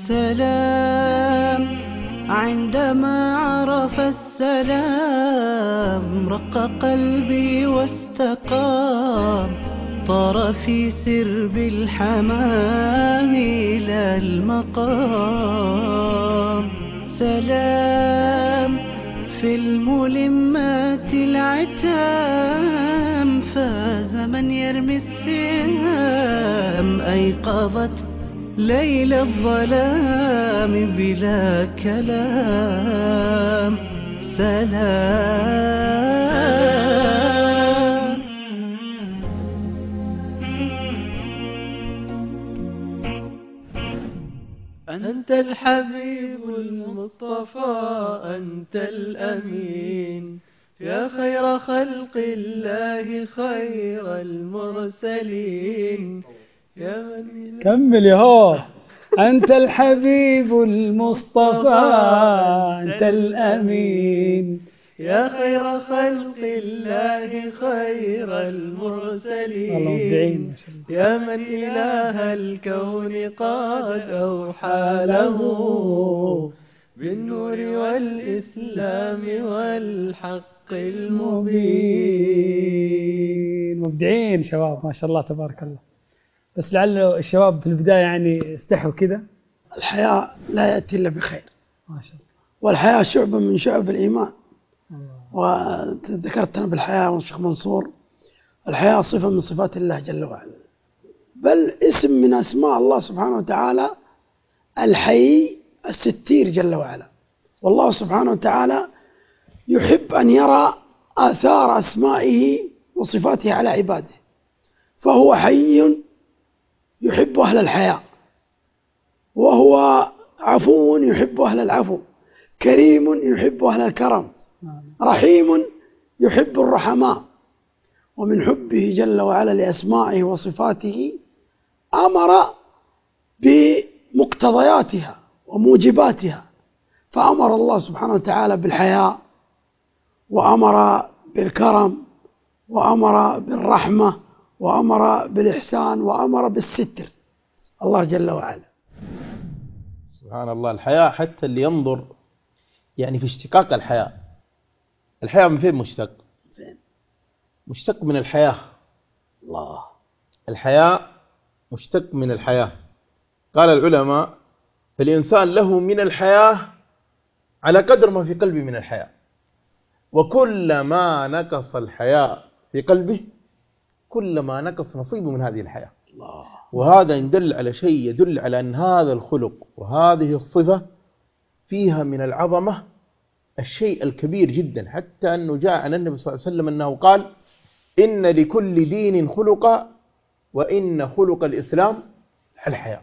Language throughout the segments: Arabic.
سلام عندما عرف السلام رق قلبي واستقام، طار في سرب الحمام إلى المقام. سلام في الملمات العتام، فاز من يرمي السهام، أيقظت ليل الظلام بلا كلام. سلام. أنت الحبيب المصطفى، أنت الأمين، يا خير خلق الله، خير المرسلين، يا من كمل يا هو. أنت الحبيب المصطفى، أنت الأمين، يا خير خلق الله، خير المرسلين، يا من إله الكون قد أوحى له بالنور والإسلام والحق المبين. مبدعين شباب ما شاء الله تبارك الله. بس لعل الشباب في البداية يعني استحوا كذا. الحياة لا يأتي إلا بخير ما شاء الله، والحياة شعبة من شعب الإيمان. وذكرتنا بالحياة والشيخ منصور، الحياة صفة من صفات الله جل وعلا، بل اسم من أسماء الله سبحانه وتعالى، الحي الستير جل وعلا. والله سبحانه وتعالى يحب أن يرى آثار أسمائه وصفاته على عباده، فهو حي يحب أهل الحياة، وهو عفو يحب أهل العفو، كريم يحب أهل الكرم، رحيم يحب الرحماء. ومن حبه جل وعلا لأسمائه وصفاته أمر بمقتضياتها وموجباتها، فأمر الله سبحانه وتعالى بالحياء، وأمر بالكرم، وأمر بالرحمة، وأمر بالإحسان، وأمر بالستر، الله جل وعلا. سبحان الله. الحياة حتى اللي ينظر يعني في اشتقاق الحياة من فين مشتق؟ مشتق من الحياة. الله. الحياة مشتق من الحياة. قال العلماء: فالإنسان له من الحياة على قدر ما في قلبه من الحياة، وكلما نقص الحياة في قلبه كلما نقص نصيبه من هذه الحياة. الله. وهذا يدل على شيء، يدل على أن هذا الخلق وهذه الصفة فيها من العظمة الشيء الكبير جدا، حتى أنه جاء عن النبي صلى الله عليه وسلم أنه قال: إن لكل دين خلقا، وإن خلق الإسلام الحياة.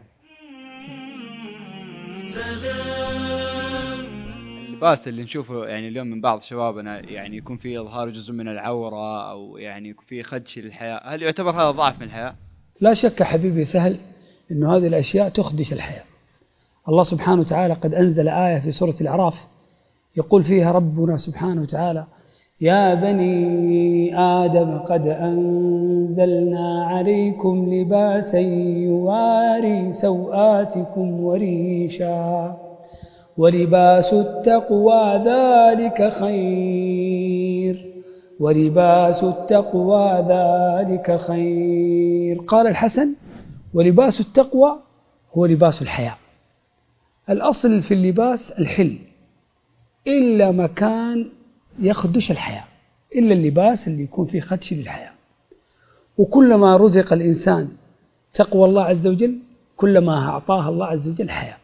اللباس اللي نشوفه يعني اليوم من بعض شبابنا يعني يكون فيه إظهار جزء من العورة، أو يعني يكون فيه خدش للحياة، هل يعتبر هذا ضعف من الحياة؟ لا شك حبيبي سهل إنه هذه الأشياء تخدش الحياة. الله سبحانه وتعالى قد أنزل آية في سورة الأعراف يقول فيها ربنا سبحانه وتعالى: يا بني آدم قد أنزلنا عليكم لباسا يواري سوآتكم وريشا ولباس التقوى ذلك خير، ولباس التقوى ذلك خير. قال الحسن: ولباس التقوى هو لباس الحياة. الأصل في اللباس الحل، إلا مكان يخدش الحياة، إلا اللباس اللي يكون فيه خدش للحياة. وكلما رزق الإنسان تقوى الله عز وجل كلما أعطاه الله عز وجل حياة.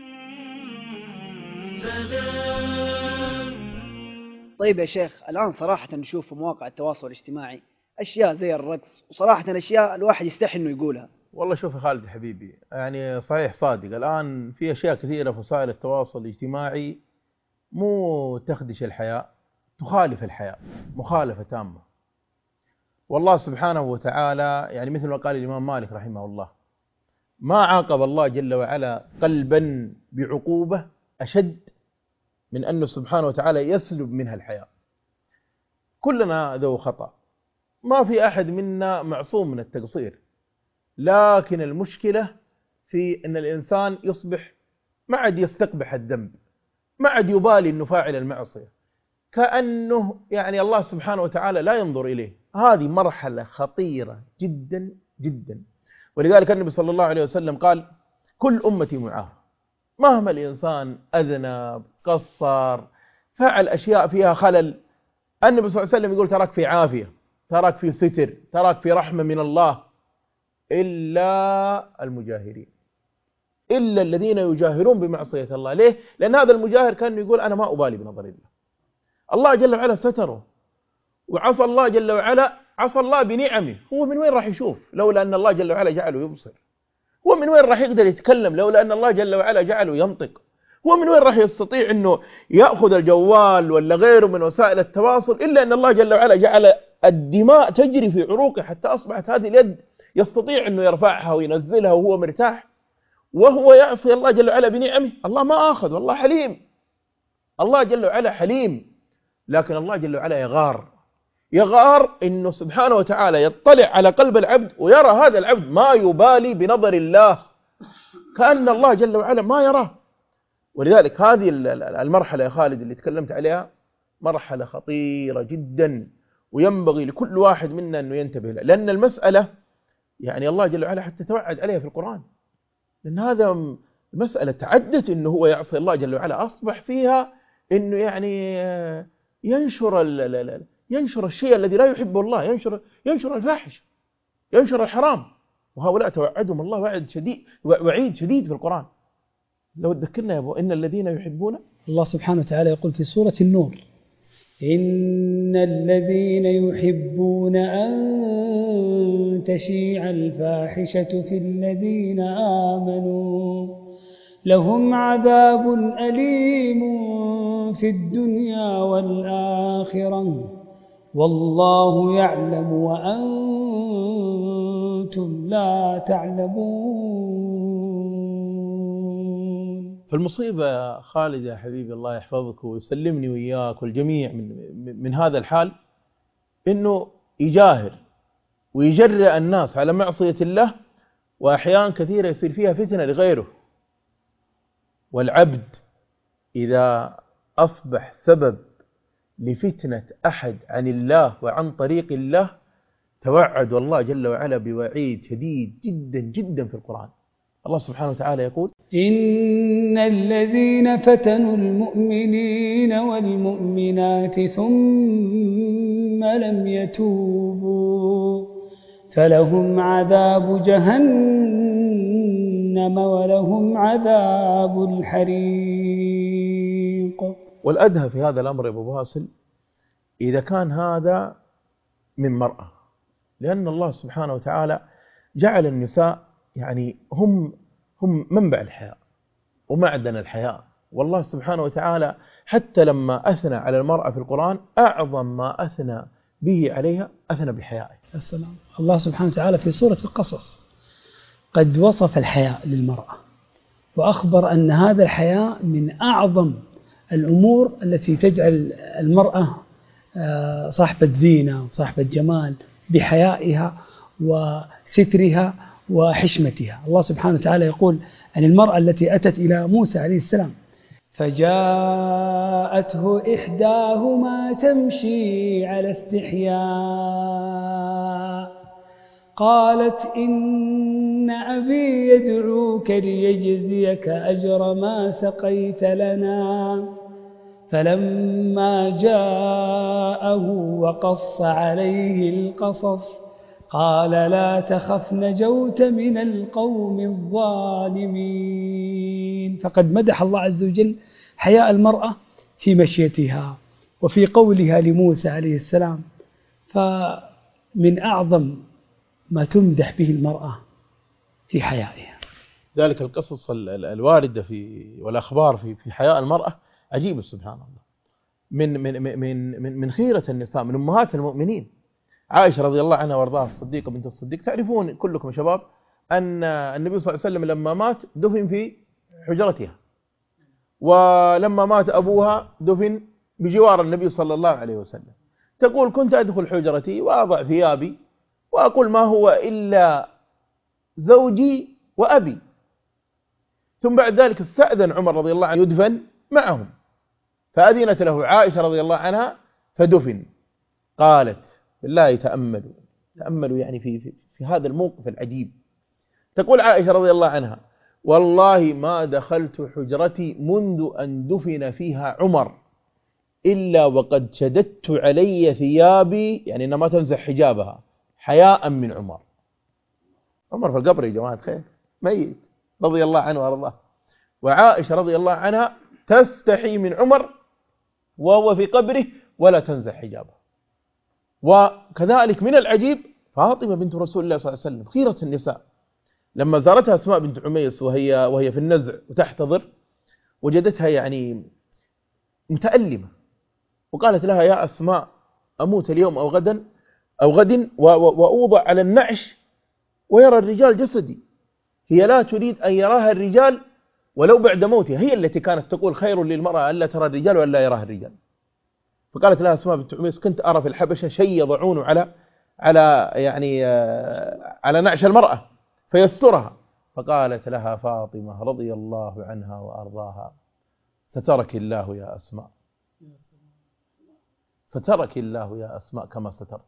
طيب يا شيخ، الآن صراحة نشوف في مواقع التواصل الاجتماعي أشياء زي الرقص، وصراحة أشياء الواحد يستحي إنه يقولها. والله شوف يا خالد حبيبي، يعني صحيح صادق، الآن في أشياء كثيرة في وسائل التواصل الاجتماعي مو تخدش الحياة، تخالف الحياة مخالفة تامة. والله سبحانه وتعالى يعني مثل ما قال الإمام مالك رحمه الله: ما عاقب الله جل وعلا قلبا بعقوبة أشد من أنه سبحانه وتعالى يسلب منها الحياة. كلنا ذو خطأ، ما في أحد منا معصوم من التقصير، لكن المشكلة في أن الإنسان يصبح ما عاد يستقبح الذنب، ما عاد يبالي أنه فاعل المعصية، كأنه يعني الله سبحانه وتعالى لا ينظر إليه. هذه مرحلة خطيرة جدا جدا. ولذلك النبي صلى الله عليه وسلم قال كل أمتي معافى، مهما الإنسان أذنب قصر فعل أشياء فيها خلل، النبي صلى الله عليه وسلم يقول تراك في عافية، تراك في ستر، تراك في رحمة من الله، إلا المجاهرين، إلا الذين يجاهرون بمعصية الله. ليه؟ لأن هذا المجاهر كان يقول أنا ما أبالي بنظر الله. الله جل وعلا ستره، وعصى الله جل وعلا، عصى الله بنعمه. هو من وين راح يشوف لولا أن الله جل وعلا جعله يبصر؟ هو من وين راح يقدر يتكلم لولا أن الله جل وعلا جعله ينطق؟ هو من وين راح يستطيع أنه يأخذ الجوال ولا غيره من وسائل التواصل إلا أن الله جل وعلا جعل الدماء تجري في عروقه حتى أصبحت هذه اليد يستطيع أنه يرفعها وينزلها وهو مرتاح، وهو يعصي الله جل وعلا بنعمه. الله ما أخذ، والله حليم، الله جل وعلا حليم، لكن الله جل وعلا يغار إنه سبحانه وتعالى يطلع على قلب العبد ويرى هذا العبد ما يبالي بنظر الله، كأن الله جل وعلا ما يراه. ولذلك هذه المرحلة يا خالد اللي تكلمت عليها مرحلة خطيرة جدا، وينبغي لكل واحد منا أنه ينتبه لها، لأن المسألة يعني الله جل وعلا حتى توعد عليها في القرآن، لأن هذا مسألة تعدت إنه هو يعصي الله جل وعلا، أصبح فيها إنه يعني ينشر الشيء الذي لا يحبه الله، ينشر الفاحش، ينشر الحرام، وهؤلاء توعدهم الله وعيد شديد في القرآن. لو تذكرنا يا أبو إن الذين يحبون، الله سبحانه وتعالى يقول في سورة النور إن الذين يحبون أن تشيع الفاحشة في الذين آمنوا لهم عذاب أليم في الدنيا والآخرة والله يعلم وأنتم لا تعلمون. فالمصيبة خالد يا حبيبي الله يحفظك ويسلمني وإياك والجميع من هذا الحال، إنه يجاهر ويجرئ الناس على معصية الله، وأحيان كثيرة يصير فيها فتنة لغيره. والعبد إذا أصبح سبب لفتنة أحد عن الله وعن طريق الله توعد الله جل وعلا بوعيد شديد جدا جدا في القرآن. الله سبحانه وتعالى يقول إن الذين فتنوا المؤمنين والمؤمنات ثم لم يتوبوا فلهم عذاب جهنم ولهم عذاب الحريق. والأدهى في هذا الأمر يا أبو باسل إذا كان هذا من مرأة، لأن الله سبحانه وتعالى جعل النساء يعني هم منبع الحياة ومعدن الحياة. والله سبحانه وتعالى حتى لما أثنى على المرأة في القرآن أعظم ما أثنى به عليها أثنى بحيائه. السلام. الله سبحانه وتعالى في سورة القصص قد وصف الحياء للمرأة وأخبر أن هذا الحياء من أعظم الأمور التي تجعل المرأة صاحبة زينة وصاحبة جمال بحيائها وسترها وحشمتها. الله سبحانه وتعالى يقول عن المرأة التي أتت إلى موسى عليه السلام فجاءته إحداهما تمشي على استحياء قالت إن أبي يدعوك ليجزيك أجر ما سقيت لنا فلما جاءه وقص عليه القصص قال لا تخف نجوت من القوم الظالمين. فقد مدح الله عز وجل حياء المرأة في مشيتها وفي قولها لموسى عليه السلام، فمن أعظم ما تمدح به المرأة في حيائها. ذلك القصص الواردة والأخبار في حياء المرأة عجيبة سبحان الله. من خيرة النساء، من أمهات المؤمنين عائشة رضي الله عنها وارضاها الصديقة بنت الصديق. تعرفون كلكم شباب أن النبي صلى الله عليه وسلم لما مات دفن في حجرتها، ولما مات أبوها دفن بجوار النبي صلى الله عليه وسلم. تقول كنت أدخل حجرتي وأضع ثيابي وأقول ما هو إلا زوجي وأبي، ثم بعد ذلك استأذن عمر رضي الله عنه يدفن معهم، فأذنت له عائشة رضي الله عنها فدفن. قالت بالله تأملوا يعني في هذا الموقف العجيب. تقول عائشة رضي الله عنها: والله ما دخلت حجرتي منذ أن دفن فيها عمر إلا وقد شددت علي ثيابي، يعني أنها ما تنزع حجابها حياء من عمر. عمر في القبر يا جماعة خير، ميت رضي الله عنه وأرضاه، وعائشة رضي الله عنها تستحي من عمر وهو في قبره ولا تنزع حجابها. وكذلك من العجيب فاطمة بنت رسول الله صلى الله عليه وسلم خيرة النساء، لما زارتها أسماء بنت عميس وهي في النزع وتحتضر، وجدتها يعني متألمة، وقالت لها: يا أسماء أموت اليوم أو غد وأوضع على النعش ويرى الرجال جسدي. هي لا تريد أن يراها الرجال ولو بعد موتها، هي التي كانت تقول: خير للمرأة ألا ترى الرجال وألا يراها الرجال. فقالت لها أسماء بنت عميس: كنت أرى في الحبشة شيء يضعونه على نعش المرأة فيسترها. فقالت لها فاطمة رضي الله عنها وأرضاها: سترك الله يا أسماء، سترك الله يا أسماء كما سترت.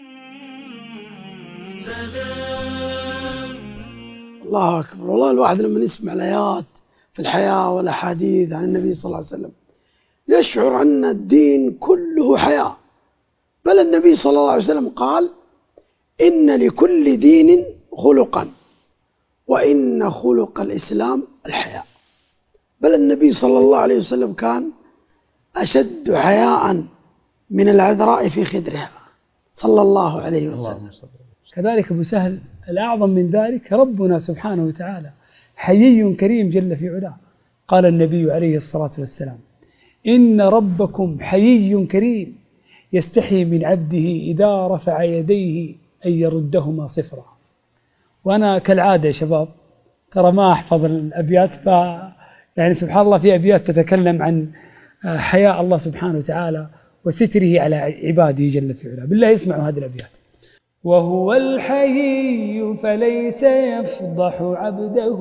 الله أكبر. والله الواحد لما يسمع الآيات في الحياة والأحاديث عن النبي صلى الله عليه وسلم يشعر أن الدين كله حياة. بل النبي صلى الله عليه وسلم قال: إن لكل دين خلقا وإن خلق الإسلام الحياء. بل النبي صلى الله عليه وسلم كان أشد حياء من العذراء في خدرها صلى الله عليه وسلم. كذلك أبو سهل الأعظم من ذلك ربنا سبحانه وتعالى حيي كريم جل في علاه. قال النبي عليه الصلاة والسلام: إن ربكم حيي كريم يستحي من عبده إذا رفع يديه أن يردهما صفرا. وأنا كالعادة يا شباب ترى ما أحفظ الأبيات، يعني سبحان الله في أبيات تتكلم عن حياء الله سبحانه وتعالى وستره على عباده جل في علاه. بالله اسمعوا هذه الأبيات: وهو الحيي فليس يفضح عبده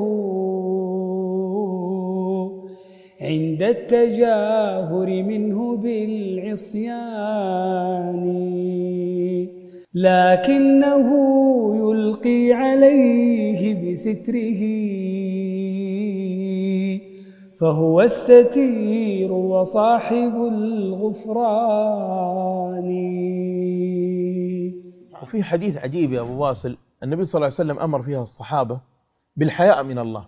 عند التجاهر منه بالعصيان، لكنه يلقي عليه بستره فهو الستير وصاحب الغفران. وفي حديث عجيب يا أبو واصل، النبي صلى الله عليه وسلم أمر فيها الصحابة بالحياء من الله،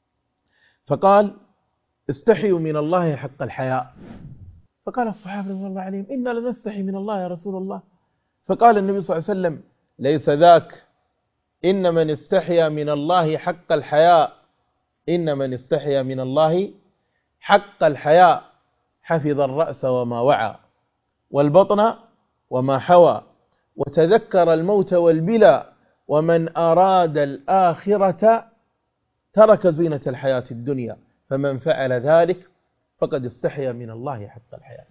فقال: استحيوا من الله حق الحياء. فقال الصحابة رضي الله عليهم: إنا لنستحي من الله يا رسول الله. فقال النبي صلى الله عليه وسلم: ليس ذاك، إن من استحيا من الله حق الحياء، إن من استحيا من الله حق الحياء حفظ الرأس وما وعى والبطن وما حوى وتذكر الموت والبلى، ومن أراد الآخرة ترك زينة الحياة الدنيا، فمن فعل ذلك فقد استحيا من الله حق الحياة.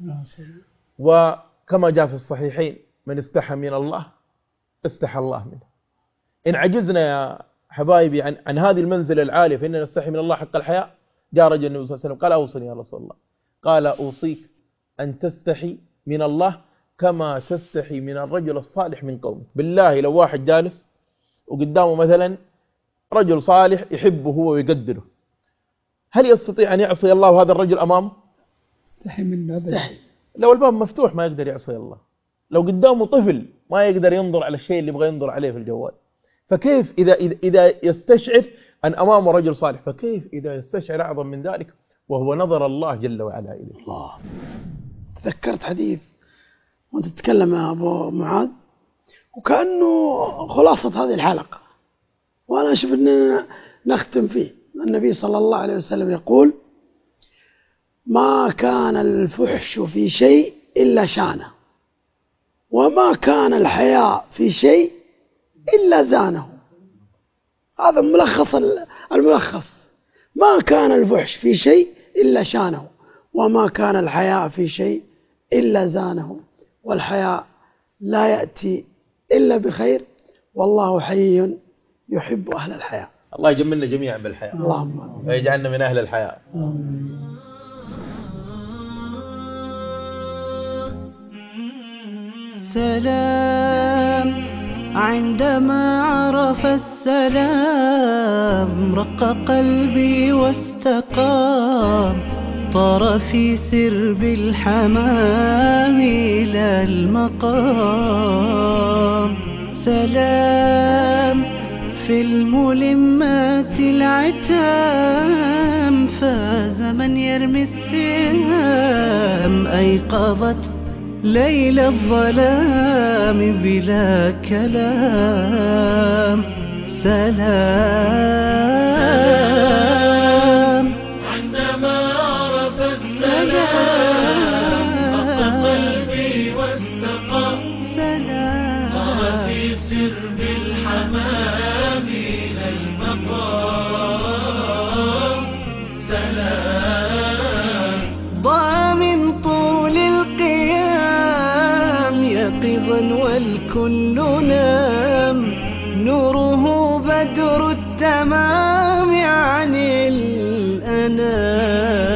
وكما جاء في الصحيحين: من استحى من الله استحى الله منه. إن عجزنا يا حبايبي عن هذه المنزلة العالية فإننا نستحي من الله حق الحياة، جاء رجل النبي صلى الله عليه وسلم قال: أوصني يا رسول الله. قال: أوصيك أن تستحي من الله كما تستحي من الرجل الصالح من قومك. بالله لو واحد جالس وقدامه مثلا رجل صالح يحبه هو ويقدره، هل يستطيع أن يعصي الله وهذا الرجل أمامه؟ استحي منه أبدا. لو الباب مفتوح ما يقدر يعصي الله، لو قدامه طفل ما يقدر ينظر على الشيء اللي يبغى ينظر عليه في الجوال، فكيف إذا يستشعر أن أمامه رجل صالح، فكيف إذا يستشعر أعظم من ذلك وهو نظر الله جل وعلا إليه. الله. تذكرت حديث وأنت تتكلم يا أبو معاذ وكأنه خلاصة هذه الحلقة، وأنا أشوف أننا نختم فيه. النبي صلى الله عليه وسلم يقول: ما كان الفحش في شيء إلا شانه، وما كان الحياء في شيء إلا زانه. هذا الملخص. ما كان الفحش في شيء إلا شانه، وما كان الحياء في شيء إلا زانه، والحياء لا يأتي إلا بخير، والله حيي يحب أهل الحياء. الله يجملنا جميعا بالحياة، اللهم ويجعلنا من أهل الحياة. سلام عندما عرف السلام رق قلبي واستقام، طار في سرب الحمام إلى المقام. سلام في الملمات العتام، فاز من يرمي السهام، أيقظت ليل الظلام بلا كلام. سلام عندما عرف السلام رق قلبي واستقام، طار في سرب الحمام إلى المقام. سلام ضاع من طول القيام يقظا والكل نام، نوره بدر التمام عن الأنام.